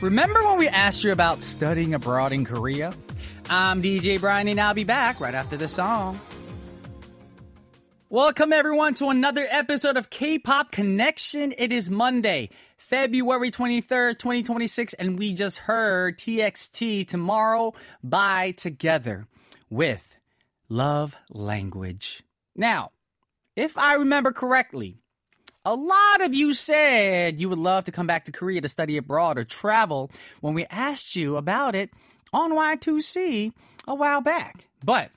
Remember when we asked you about studying abroad in Korea? I'm DJ Brian and I'll be back right after the song. Welcome everyone to another episode of K-Pop Connection. It is Monday, February 23rd, 2026, and we just heard TXT Tomorrow by Together with Love Language. Now, if I remember correctly, a lot of you said you would love to come back to Korea to study abroad or travel when we asked you about it on Y2C a while back. But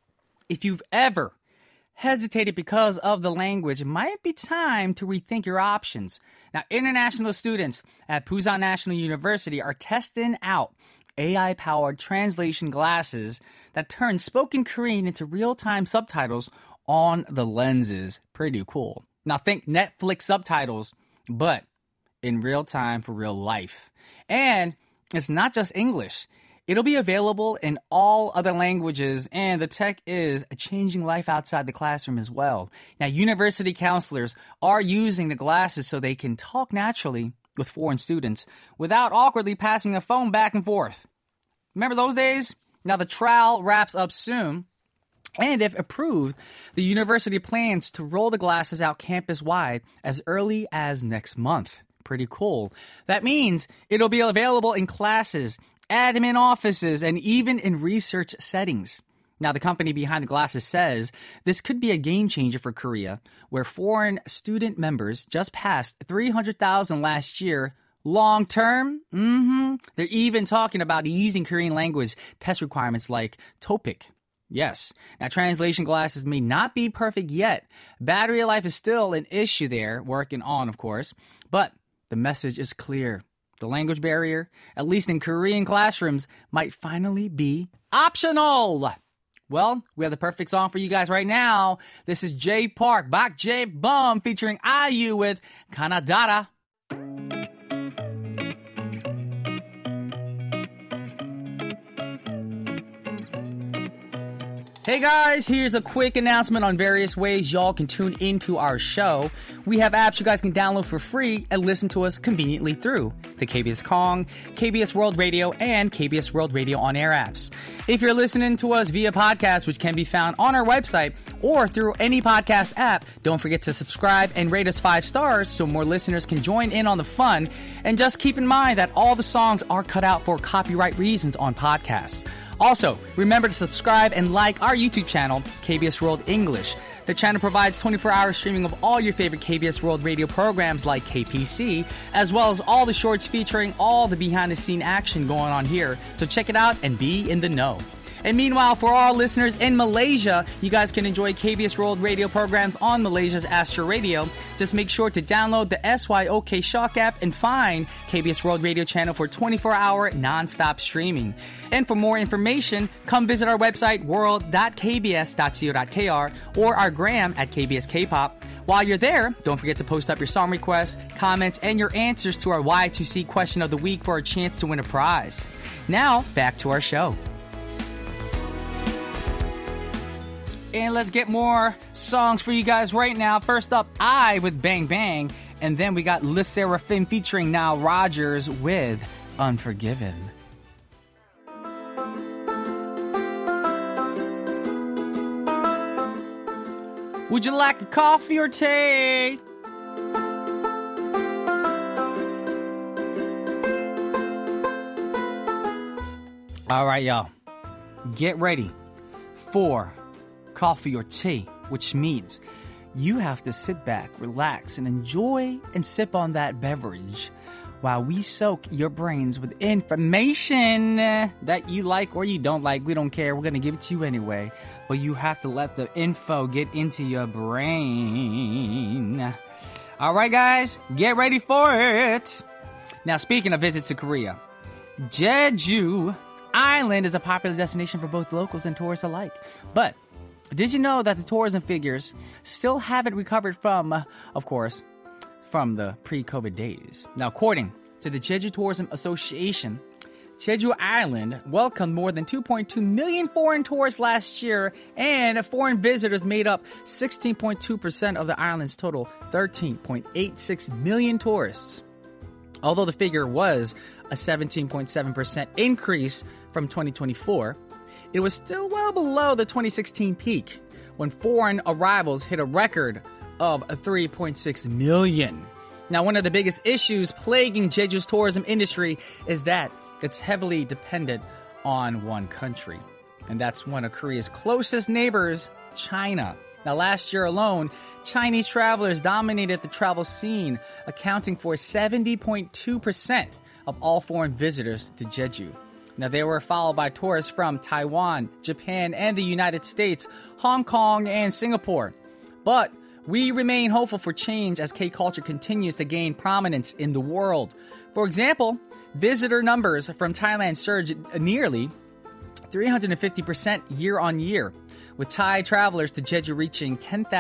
if you've ever hesitated because of the language, it might be time to rethink your options. Now, international students at Busan National University are testing out AI-powered translation glasses that turn spoken Korean into real-time subtitles on the lenses. Pretty cool. Now think Netflix subtitles, but in real time for real life. And it's not just English. It'll be available in all other languages, and the tech is changing life outside the classroom as well. Now, university counselors are using the glasses so they can talk naturally with foreign students without awkwardly passing a phone back and forth. Remember those days? Now, the trial wraps up soon. And if approved, the university plans to roll the glasses out campus-wide as early as next month. Pretty cool. That means it'll be available in classes, admin offices, and even in research settings. Now, the company behind the glasses says this could be a game changer for Korea, where foreign student members just passed 300,000 last year. Long term, they're even talking about easing Korean language test requirements like TOEIC. Yes. Now, translation glasses may not be perfect yet. Battery life is still an issue there, working on, of course. But the message is clear. The language barrier, at least in Korean classrooms, might finally be optional. Well, we have the perfect song for you guys right now. This is Jay Park, Bak J Bum, featuring IU with Kanadara. Hey guys, here's a quick announcement on various ways y'all can tune into our show. We have apps you guys can download for free and listen to us conveniently through the KBS Kong, KBS World Radio, and KBS World Radio on-air apps. If you're listening to us via podcast, which can be found on our website or through any podcast app, don't forget to subscribe and rate us 5 stars so more listeners can join in on the fun. And just keep in mind that all the songs are cut out for copyright reasons on podcasts. Also, remember to subscribe and like our YouTube channel, KBS World English. The channel provides 24-hour streaming of all your favorite KBS World Radio programs like KPC, as well as all the shorts featuring all the behind-the-scene action going on here. So check it out and be in the know. And meanwhile, for all listeners in Malaysia, you guys can enjoy KBS World Radio programs on Malaysia's Astro Radio. Just make sure to download the SYOK Shock app and find KBS World Radio channel for 24-hour non-stop streaming. And for more information, come visit our website, world.kbs.co.kr, or our gram at KBS K-Pop. While you're there, don't forget to post up your song requests, comments, and your answers to our Y2C question of the week for a chance to win a prize. Now, back to our show. And let's get more songs for you guys right now. First up, I with Bang Bang. And then we got Le Seraphim featuring Nile Rodgers with Unforgiven. Would you like a coffee or tea? All right, y'all. Get ready for coffee or tea, which means you have to sit back, relax, and enjoy and sip on that beverage while we soak your brains with information that you like or you don't like. We don't care. We're going to give it to you anyway. But you have to let the info get into your brain. All right, guys, get ready for it. Now, speaking of visits to Korea, Jeju Island is a popular destination for both locals and tourists alike. But did you know that the tourism figures still haven't recovered from, of course, from the pre-COVID days? Now, according to the Jeju Tourism Association, Jeju Island welcomed more than 2.2 million foreign tourists last year, and foreign visitors made up 16.2% of the island's total 13.86 million tourists. Although the figure was a 17.7% increase from 2024, it was still well below the 2016 peak, when foreign arrivals hit a record of 3.6 million. Now, one of the biggest issues plaguing Jeju's tourism industry is that it's heavily dependent on one country. And that's one of Korea's closest neighbors, China. Now, last year alone, Chinese travelers dominated the travel scene, accounting for 70.2% of all foreign visitors to Jeju. Now, they were followed by tourists from Taiwan, Japan, and the United States, Hong Kong, and Singapore. But we remain hopeful for change as K-culture continues to gain prominence in the world. For example, visitor numbers from Thailand surged nearly 350% year on year, with Thai travelers to Jeju reaching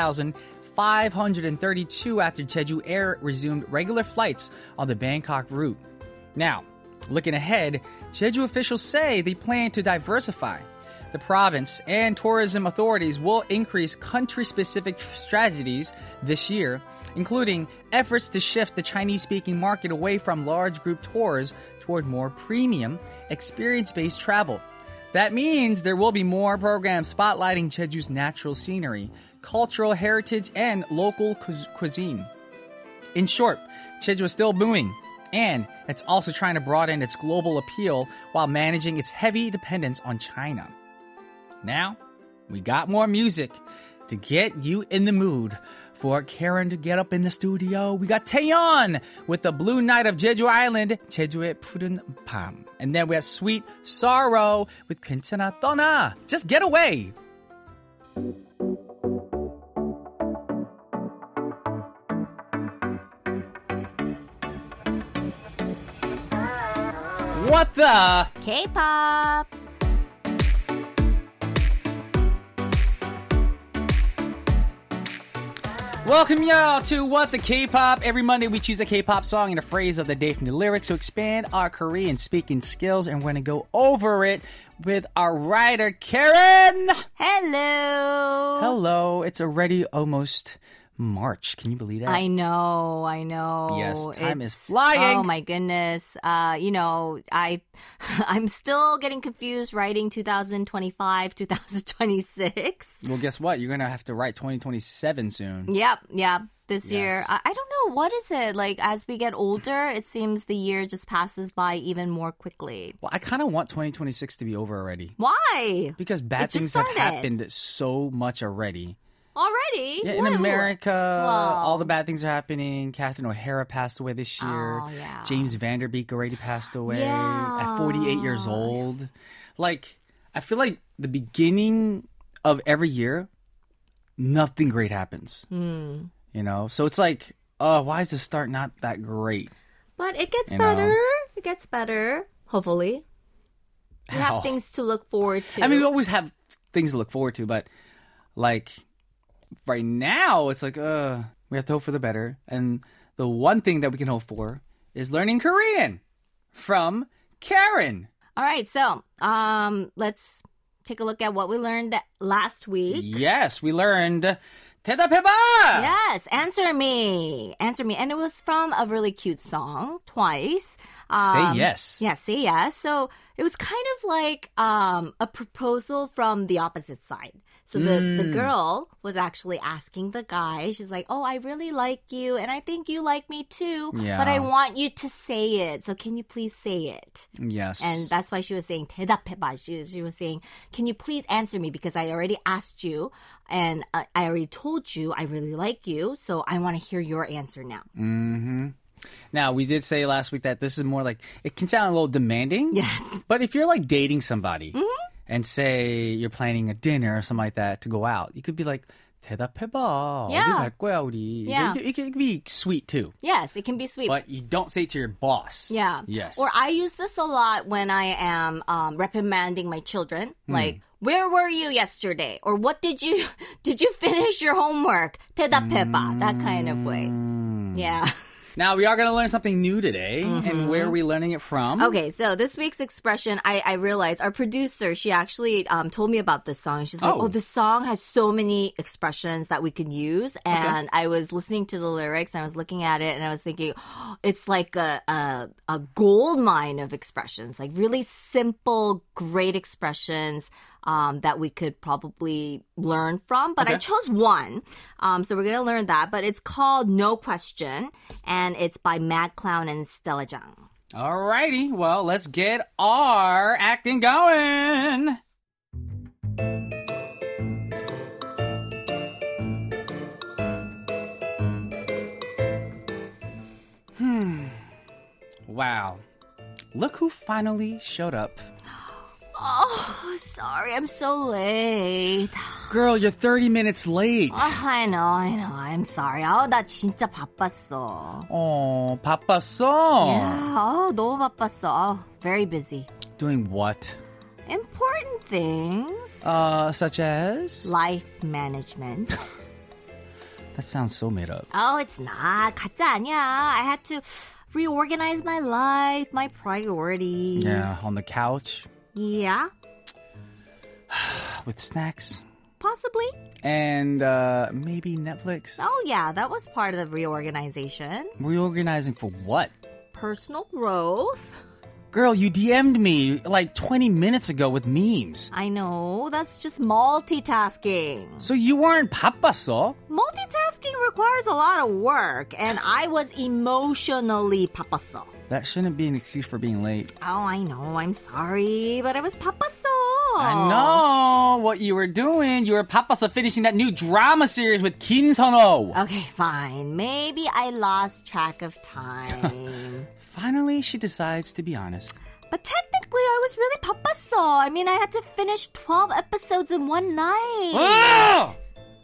10,532 after Jeju Air resumed regular flights on the Bangkok route. Now, looking ahead, Jeju officials say they plan to diversify. The province and tourism authorities will increase country-specific strategies this year, including efforts to shift the Chinese-speaking market away from large group tours toward more premium, experience-based travel. That means there will be more programs spotlighting Jeju's natural scenery, cultural heritage, and local cuisine. In short, Jeju is still booming, and it's also trying to broaden its global appeal while managing its heavy dependence on China. Now, we got more music to get you in the mood for Karen to get up in the studio. We got Taeyeon with the Blue Night of Jeju Island, 제주의 푸른 밤. And then we have Sweet Sorrow with 괜찮아 떠나. Just get away. What the? K-pop. Welcome, y'all, to What the K-Pop. Every Monday, we choose a K-pop song and a phrase of the day from the lyrics to expand our Korean speaking skills, and we're going to go over it with our writer, Karen. Hello. Hello. It's already almost March. Can you believe that? I know. Yes, time is flying. Oh my goodness. I'm still getting confused writing 2025, 2026. Well, guess what? You're going to have to write 2027 soon. Yep. This year. I don't know. What is it? Like, as we get older, it seems the year just passes by even more quickly. Well, I kind of want 2026 to be over already. Why? Because bad things have happened so much already. Already? Yeah, in America, all the bad things are happening. Catherine O'Hara passed away this year. Oh, yeah. James Van Der Beek already passed away Yeah. at 48 years old. Like, I feel like the beginning of every year, nothing great happens. You know? So it's like, why is the start not that great? But it gets better. It gets better, hopefully. We have things to look forward to. I mean, we always have things to look forward to, but like right now, it's like, we have to hope for the better. And the one thing that we can hope for is learning Korean from Karen. All right, so let's take a look at what we learned last week. Yes, we learned 대답해봐! Yes, answer me. And it was from a really cute song, Twice. Say yes. Yeah, say yes. So it was kind of like a proposal from the opposite side. So the girl was actually asking the guy, she's like, oh, I really like you, and I think you like me too, but I want you to say it. So can you please say it? Yes. And that's why she was saying, 대답해봐. She was saying, can you please answer me? Because I already asked you, and I already told you I really like you, so I want to hear your answer now. Mm-hmm. Now, we did say last week that this is more like, it can sound a little demanding. Yes. But if you're like dating somebody and say you're planning a dinner or something like that to go out, you could be like, 대답해봐. Yeah. 어디 갈 거야, 우리? Yeah. It can be sweet too. Yes, it can be sweet. But you don't say it to your boss. Yeah. Yes. Or I use this a lot when I am reprimanding my children. Like, where were you yesterday? Or what did you finish your homework? 대답해봐. That kind of way. Yeah. Now, we are going to learn something new today. And where are we learning it from? Okay, so this week's expression, I realized our producer, she actually told me about this song. She's like, this song has so many expressions that we can use. And I was listening to the lyrics and I was looking at it and I was thinking, it's like a gold mine of expressions, like really simple, great expressions that we could probably learn from. But I chose one. So we're going to learn that. But it's called No Question. And it's by Mad Clown and Stella Jang. Alrighty. Well, let's get our acting going. Wow. Look who finally showed up. Oh, sorry. I'm so late. Girl, you're 30 minutes late. I know. I'm sorry. 나 진짜 바빴어. 바빴어? Yeah, 너무 바빴어. Very busy. Doing what? Important things. Such as? Life management. That sounds so made up. Oh, it's not. 가짜 아니야. I had to reorganize my life, my priorities. Yeah, on the couch. Yeah. With snacks. Possibly. And maybe Netflix. Oh, yeah. That was part of the reorganization. Reorganizing for what? Personal growth. Girl, you DM'd me like 20 minutes ago with memes. I know. That's just multitasking. So you weren't 바빴어? Multitasking requires a lot of work, and I was emotionally 바빴어. That shouldn't be an excuse for being late. Oh, I know. I'm sorry, but I was 바빴어. I know what you were doing. You were 바빴어 finishing that new drama series with Kim Sun-ho. Okay, fine. Maybe I lost track of time. Finally, she decides to be honest. But technically, I was really 바빴어. I mean, I had to finish 12 episodes in one night. Oh!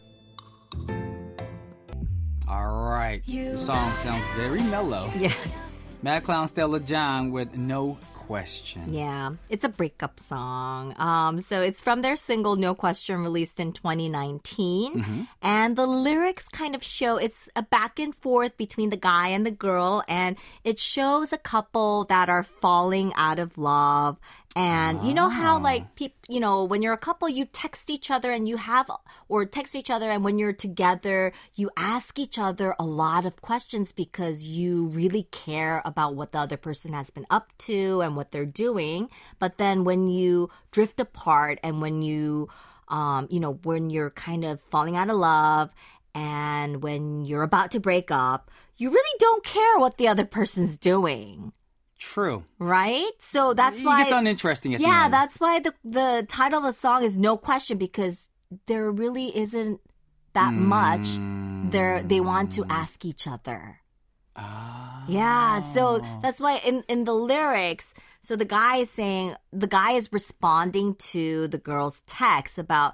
All right. The song sounds very mellow. Yes. Mad Clown Stella Jang with No Question. Yeah, it's a breakup song. So it's from their single No Question released in 2019. And the lyrics kind of show it's a back and forth between the guy and the girl. And it shows a couple that are falling out of love. And you know how like when you're a couple, you text each other and text each other. And when you're together, you ask each other a lot of questions because you really care about what the other person has been up to and what they're doing. But then when you drift apart and when when you're kind of falling out of love and when you're about to break up, you really don't care what the other person's doing. True. Right? So that's why... It gets uninteresting at the end. Yeah, that's why the title of the song is No Question, because there really isn't that much they want to ask each other. Yeah, so that's why in the lyrics, so the guy is responding to the girl's text about,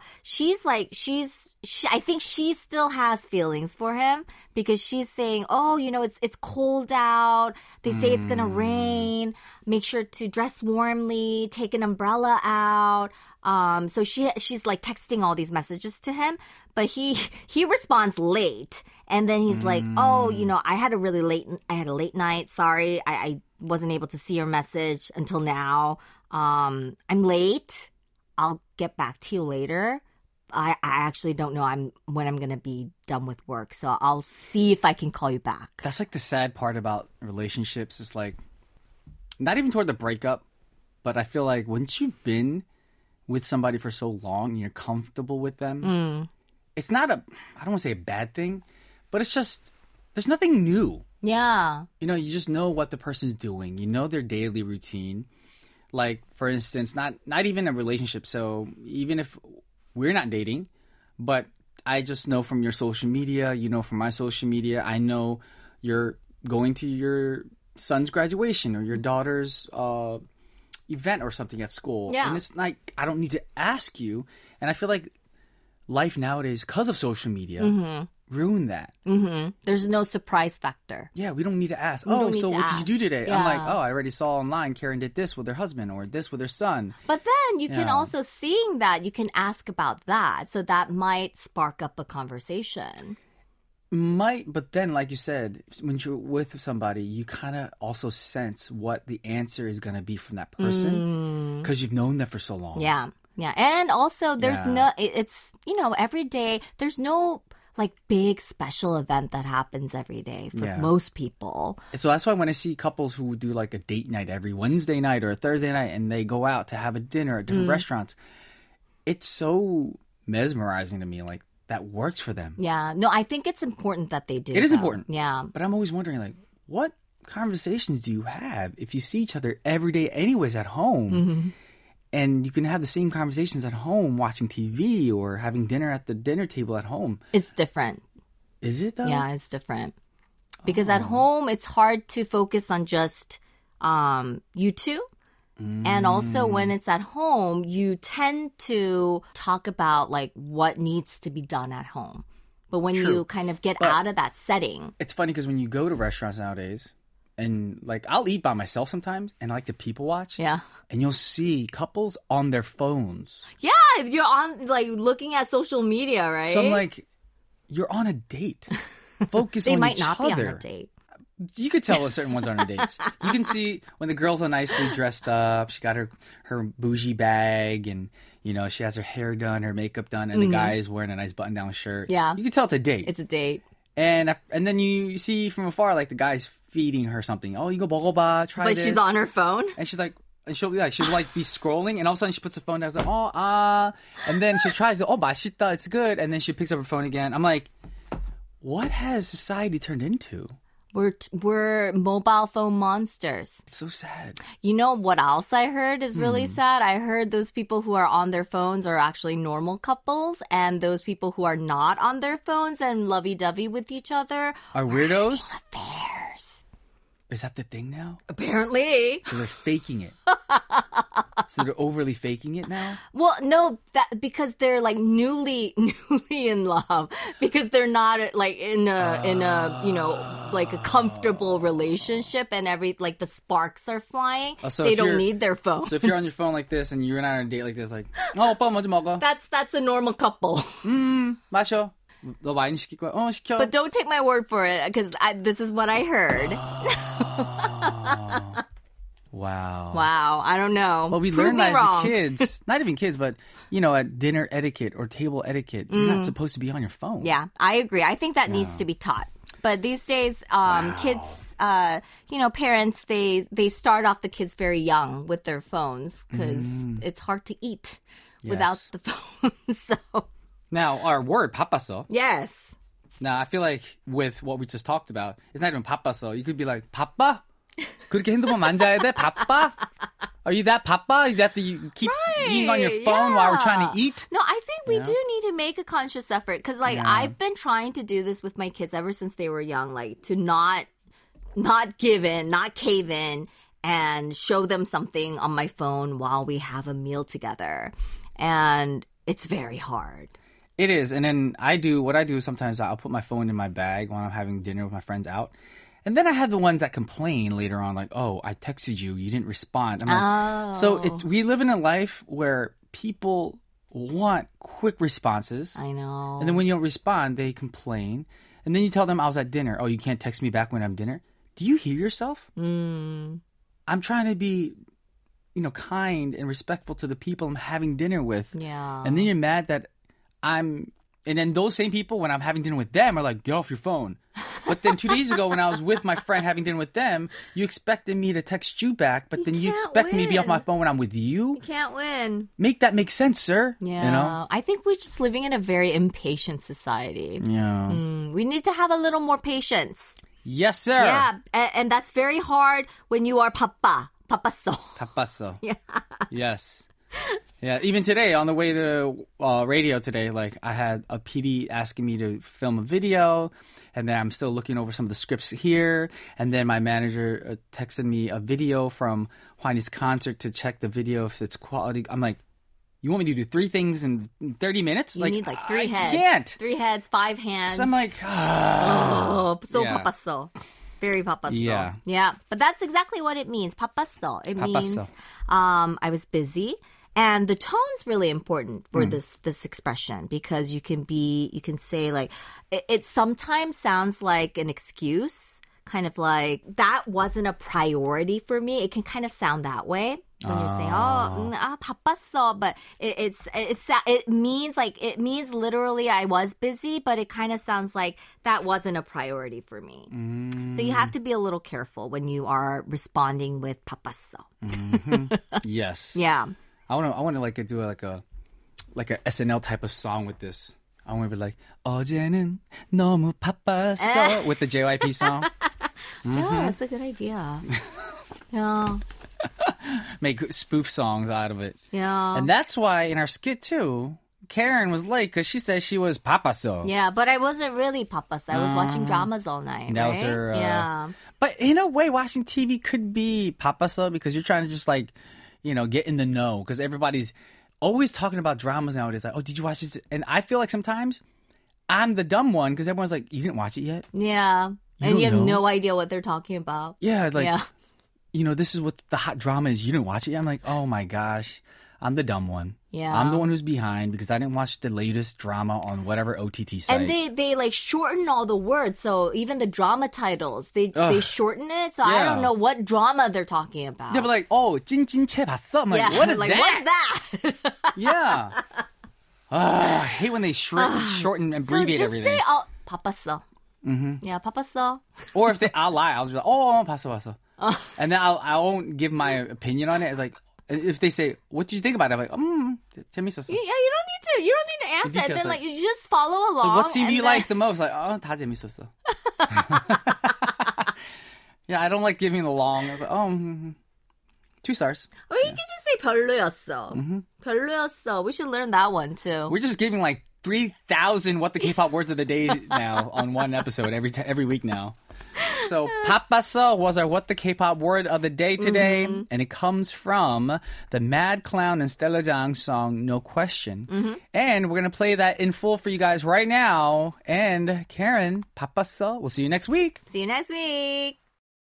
I think she still has feelings for him because she's saying, it's cold out. They say it's going to rain. Make sure to dress warmly, take an umbrella out. So she's like texting all these messages to him, but he responds late. And then he's like, I had a late night. Sorry. I wasn't able to see your message until now. I'm late. I'll get back to you later. I actually don't know when I'm going to be done with work. So I'll see if I can call you back. That's like the sad part about relationships. It's like, not even toward the breakup, but I feel like once you've been with somebody for so long and you're comfortable with them, it's not I don't want to say a bad thing, but it's just, there's nothing new. Yeah. You just know what the person's doing. You know their daily routine. Like, for instance, not even a relationship. So even if we're not dating, but I just know from your social media, from my social media, I know you're going to your son's graduation or your daughter's event or something at school. Yeah. And it's like, I don't need to ask you. And I feel like life nowadays, because of social media, ruined that. There's no surprise factor. Yeah, we don't need to ask. What did you do today? Yeah. I'm like, I already saw online Karen did this with her husband or this with her son. But then you can also, seeing that, you can ask about that. So that might spark up a conversation. Might, but then, like you said, when you're with somebody, you kind of also sense what the answer is going to be from that person because you've known them for so long. Yeah. Yeah. And also, there's Yeah. it's, every day, there's no like big special event that happens every day for Yeah. most people. And so that's why when I see couples who do like a date night every Wednesday night or a Thursday night and they go out to have a dinner at different restaurants, it's so mesmerizing to me. Like, that works for them. Yeah. No, I think it's important that they do. It is though. important. Yeah. But I'm always wondering, like, what conversations do you have if you see each other every day anyways at home? And you can have the same conversations at home watching TV or having dinner at the dinner table at home. It's different. Is it, though? Yeah, it's different. Because at home, it's hard to focus on just you two. And also when it's at home, you tend to talk about like what needs to be done at home. But when True. you kind of get out of that setting. It's funny because when you go to restaurants nowadays, and like I'll eat by myself sometimes and I like to people watch. Yeah. And you'll see couples on their phones. Yeah, you're on like looking at social media, right? So I'm like, you're on a date. Focus they on might each not other. be on a date. You could tell when certain ones are on dates. You can see when the girls are nicely dressed up. She got her bougie bag, and she has her hair done, her makeup done, and the guy is wearing a nice button-down shirt. Yeah. You can tell it's a date. It's a date. And then you see from afar, like the guy's feeding her something. Oh, you go 먹어봐, try But this. she's on her phone. And she's like, and she'll like be scrolling, and all of a sudden she puts the phone down. She's like, and then she tries it. Oh, 맛있다, it's good. And then she picks up her phone again. I'm like, what has society turned into? We're mobile phone monsters. It's so sad. You know what else I heard is really sad? I heard those people who are on their phones are actually normal couples, and those people who are not on their phones and lovey-dovey with each other Are weirdos? affairs. Is that the thing now? Apparently. So they're faking it. So they're overly faking it now? Well, no, because they're like newly in love, because they're not like in a like a comfortable relationship, and like the sparks are flying. So they if don't you're- need their phone. So if you're on your phone like this and you're not on a date like this, like, 오빠 먼저 먹어. That's a normal couple. 마셔. 너 와인 시킬 거야? 시켜. But don't take my word for it, because this is what I heard. Wow. Wow, I don't know. Well, we Prove learned me that wrong. as kids, not even kids, but, at dinner etiquette or table etiquette, you're not supposed to be on your phone. Yeah, I agree. I think that needs to be taught. But these days, kids, parents, they start off the kids very young with their phones because it's hard to eat without Yes. the phone. So, Now, our word, 바빴어. yes. Now, I feel like with what we just talked about, it's not even 바빴어. You could be like, 바빠? 그렇게 핸드폰 만져야 돼? 바빠? Are you that 바빠? You have to keep eating on your phone while we're trying to eat? No, I think we do need to make a conscious effort because, I've been trying to do this with my kids ever since they were young, like to not give in, not cave in, and show them something on my phone while we have a meal together. And it's very hard. It is. And then what I do sometimes, I'll put my phone in my bag when I'm having dinner with my friends out. And then I have the ones that complain later on, like, oh, I texted you, you didn't respond. I'm like, so we live in a life where people want quick responses. I know. And then when you don't respond, they complain. And then you tell them I was at dinner. Oh, you can't text me back when I'm dinner. Do you hear yourself? I'm trying to be, kind and respectful to the people I'm having dinner with. Yeah. And then you're mad that and then those same people, when I'm having dinner with them, are like, get off your phone. But then 2 days ago, when I was with my friend having dinner with them, you expected me to text you back, but then you can't expect me to be off my win. phone when I'm with you? Can't win. Make that make sense, sir. Yeah. I think we're just living in a very impatient society. Yeah. We need to have a little more patience. Yes, sir. Yeah. And that's very hard when you are 바빴어. 바빴어. Yeah. Yes. Yeah, even today, on the way to radio today, like I had a PD asking me to film a video, and then I'm still looking over some of the scripts here, and then my manager texted me a video from Juani's concert to check the video if it's quality. I'm like, you want me to do 3 things in 30 minutes? You need like 3 heads. I can't. 3 heads, 5 hands. So I'm like, so Yeah. 바빴어. Very 바빴어. Yeah. Yeah. But that's exactly what it means. 바빴어. It means 바빴어. I was busy. And the tone's really important for this expression because you can say like, it sometimes sounds like an excuse, kind of like, that wasn't a priority for me. It can kind of sound that way. When you're saying, 바빴어, but it means literally I was busy, but it kind of sounds like that wasn't a priority for me. So you have to be a little careful when you are responding with 바빴어. Yes. Yeah. I want to like do like a SNL type of song with this. I want to be like, 어제는 너무 바빴어 with the JYP song. Yeah, that's a good idea. Yeah. Make spoof songs out of it. Yeah. And that's why in our skit too, Karen was late because she said she was 바빴어. Yeah, but I wasn't really 바빴어. I was watching dramas all night. That right? was her. Yeah. But in a way, watching TV could be 바빴어 because you're trying to just like, get in the know because everybody's always talking about dramas nowadays. Like, oh, did you watch this? And I feel like sometimes I'm the dumb one because everyone's like, you didn't watch it yet? Yeah. And you have no idea what they're talking about. Yeah, like, yeah. This is what the hot drama is. You didn't watch it yet? I'm like, oh my gosh, I'm the dumb one. Yeah. I'm the one who's behind because I didn't watch the latest drama on whatever OTT site. And they like shorten all the words. So even the drama titles, they shorten it. So I don't know what drama they're talking about. Yeah, but like, oh, 찐찐채 봤어? I'm like, what is like, that? What's that? Yeah. I hate when they shorten and abbreviate so just everything. say, 바빴어. Yeah, 바빴어. Or if I'll lie. I'll just be like, oh, 봤어. And then I won't give my opinion on it. It's like, if they say, what did you think about it? I'm like, 재밌었어. Yeah, you don't need to answer. And then like you just follow along. What scene do you like the most? Like, 다 재밌었어. Yeah, I don't like giving the long. I was like, 2 stars. Or you can just say 별로였어. 별로였어. We should learn that one too. We're just giving like 3,000 what the K-pop words of the day now on one episode every week now. So 바빴어 was our what the K-pop word of the day today, and it comes from the Mad Clown and Stella Jang song No Question. And we're going to play that in full for you guys right now. And Karen, 바빴어. We'll see you next week. See you next week.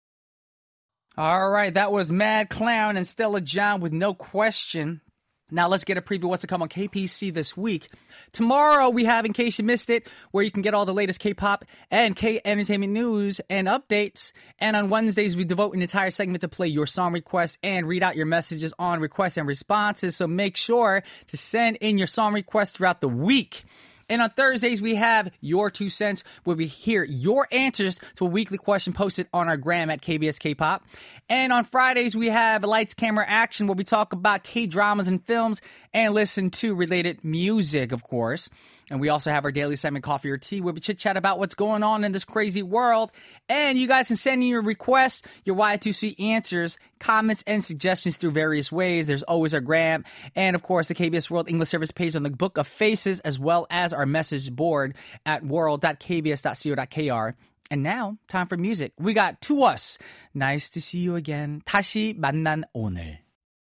All right, that was Mad Clown and Stella Jang with No Question. Now let's get a preview of what's to come on KPC this week. Tomorrow we have In Case You Missed It, where you can get all the latest K-pop and K-entertainment news and updates. And on Wednesdays, we devote an entire segment to play your song requests and read out your messages on requests and responses. So make sure to send in your song requests throughout the week. And on Thursdays, we have Your 2 Cents, where we hear your answers to a weekly question posted on our gram at KBS K-Pop. And on Fridays, we have Lights, Camera, Action, where we talk about K-dramas and films and listen to related music, of course. And we also have our daily segment, Coffee or Tea, where we chit-chat about what's going on in this crazy world. And you guys can send in your requests, your Y2C answers, comments, and suggestions through various ways. There's always our gram, and of course, the KBS World English Service page on the Book of Faces, as well as our message board at world.kbs.co.kr. And now, time for music. We got To Us. Nice to see you again. 다시 만난 오늘.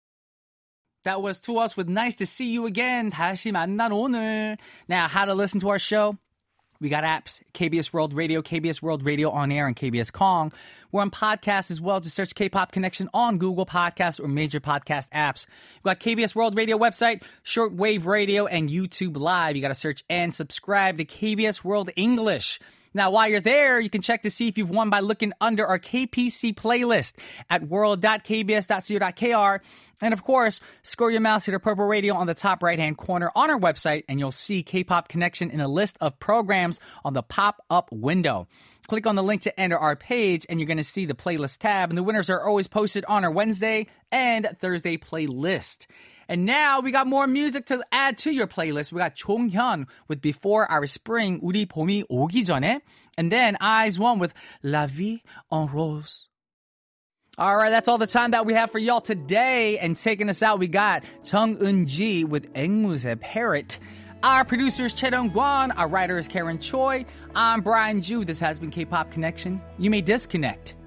That was To Us with Nice to See You Again. 다시 만난 오늘. Now, how to listen to our show? We got apps, KBS World Radio On Air, and KBS Kong. We're on podcasts as well. Just search K-Pop Connection on Google Podcasts or major podcast apps. We've got KBS World Radio website, Shortwave Radio, and YouTube Live. You got to search and subscribe to KBS World English. Now, while you're there, you can check to see if you've won by looking under our KPC playlist at world.kbs.co.kr. And of course, scroll your mouse to the purple radio on the top right-hand corner on our website, and you'll see K-Pop Connection in a list of programs on the pop-up window. Click on the link to enter our page, and you're going to see the playlist tab. And the winners are always posted on our Wednesday and Thursday playlist. And now we got more music to add to your playlist. We got 종현 with Before Our Spring, 우리 봄이 오기 전에. And then IZ*ONE with La Vie en Rose. All right, that's all the time that we have for y'all today. And taking us out, we got Chung Eun-ji with 앵무새 Parrot. Our producer is Chae Dong-kwon. Our writer is Karen Choi. I'm Brian Ju. This has been K-Pop Connection. You may disconnect.